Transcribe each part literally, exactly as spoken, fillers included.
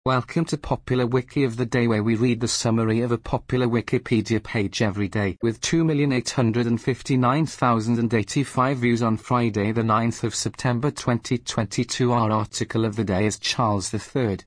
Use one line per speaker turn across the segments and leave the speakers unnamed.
Welcome to Popular Wiki of the Day, where we read the summary of a popular Wikipedia page every day. With two million eight hundred fifty-nine thousand eighty-five views on Friday the ninth of September twenty twenty-two, our article of the day is Charles the third.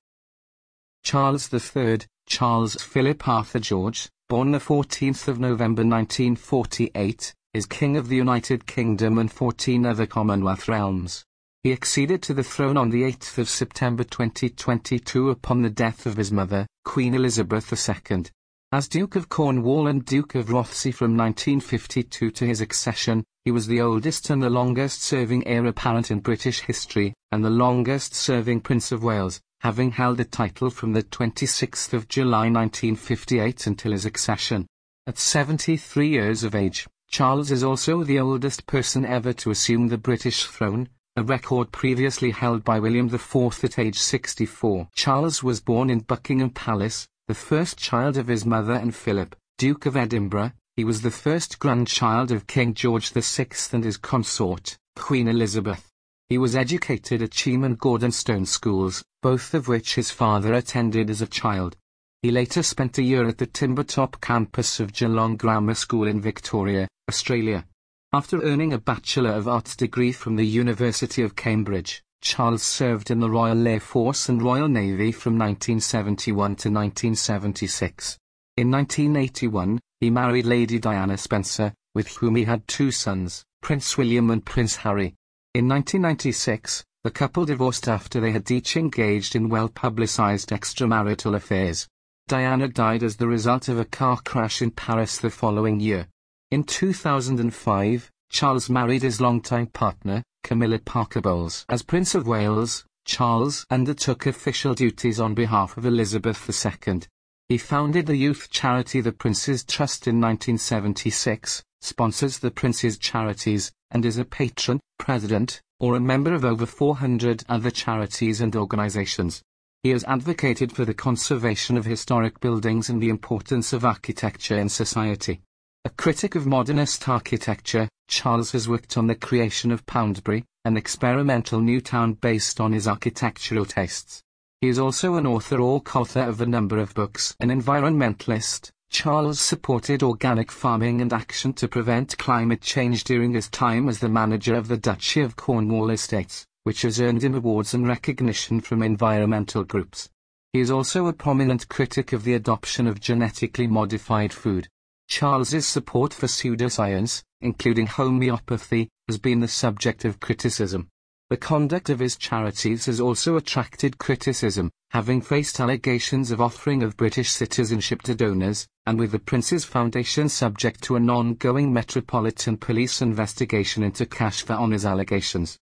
Charles the third, Charles Philip Arthur George, born the fourteenth of November nineteen forty-eight, is King of the United Kingdom and fourteen other Commonwealth realms. He acceded to the throne on the eighth of September twenty twenty-two upon the death of his mother, Queen Elizabeth the second. As Duke of Cornwall and Duke of Rothesay from nineteen fifty-two to his accession, he was the oldest and the longest-serving heir apparent in British history, and the longest-serving Prince of Wales, having held the title from the twenty-sixth of July nineteen fifty-eight until his accession. At seventy-three years of age, Charles is also the oldest person ever to assume the British throne, a record previously held by William the fourth at age sixty-four. Charles was born in Buckingham Palace, the first child of his mother and Philip, Duke of Edinburgh. He was the first grandchild of King George the sixth and his consort, Queen Elizabeth. He was educated at Cheam and Gordonstone schools, both of which his father attended as a child. He later spent a year at the Timbertop campus of Geelong Grammar School in Victoria, Australia. After earning a Bachelor of Arts degree from the University of Cambridge, Charles served in the Royal Air Force and Royal Navy from nineteen seventy-one to nineteen seventy-six. In nineteen eighty-one, he married Lady Diana Spencer, with whom he had two sons, Prince William and Prince Harry. In nineteen ninety-six, the couple divorced after they had each engaged in well-publicized extramarital affairs. Diana died as the result of a car crash in Paris the following year. In two thousand five, Charles married his longtime partner, Camilla Parker Bowles. As Prince of Wales, Charles undertook official duties on behalf of Elizabeth the second. He founded the youth charity The Prince's Trust in nineteen seventy-six, sponsors the Prince's charities, and is a patron, president, or a member of over four hundred other charities and organizations. He has advocated for the conservation of historic buildings and the importance of architecture in society. A critic of modernist architecture, Charles has worked on the creation of Poundbury, an experimental new town based on his architectural tastes. He is also an author or co-author of a number of books. An environmentalist, Charles supported organic farming and action to prevent climate change during his time as the manager of the Duchy of Cornwall Estates, which has earned him awards and recognition from environmental groups. He is also a prominent critic of the adoption of genetically modified food. Charles's support for pseudoscience, including homeopathy, has been the subject of criticism. The conduct of his charities has also attracted criticism, having faced allegations of offering of British citizenship to donors, and with the Prince's Foundation subject to an ongoing Metropolitan Police investigation into cashflow on his allegations.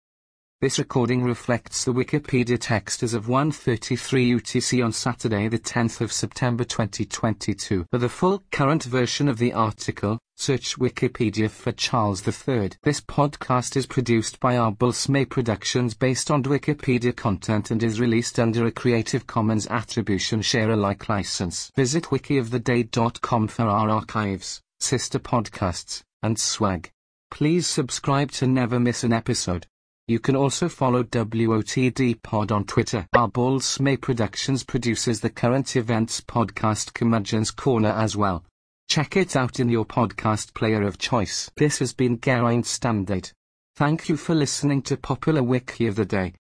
This recording reflects the Wikipedia text as of one thirty-three U T C on Saturday the tenth of September twenty twenty-two. For the full current version of the article, search Wikipedia for Charles the third. This podcast is produced by Arbulsmay Productions based on Wikipedia content and is released under a Creative Commons Attribution Share Alike license. Visit wiki of the day dot com for our archives, sister podcasts, and swag. Please subscribe to never miss an episode. You can also follow W O T D Pod on Twitter. Arbulsmay Productions produces the current events podcast Curmudgeon's Corner as well. Check it out in your podcast player of choice. This has been Geraint Standard. Thank you for listening to Popular Wiki of the Day.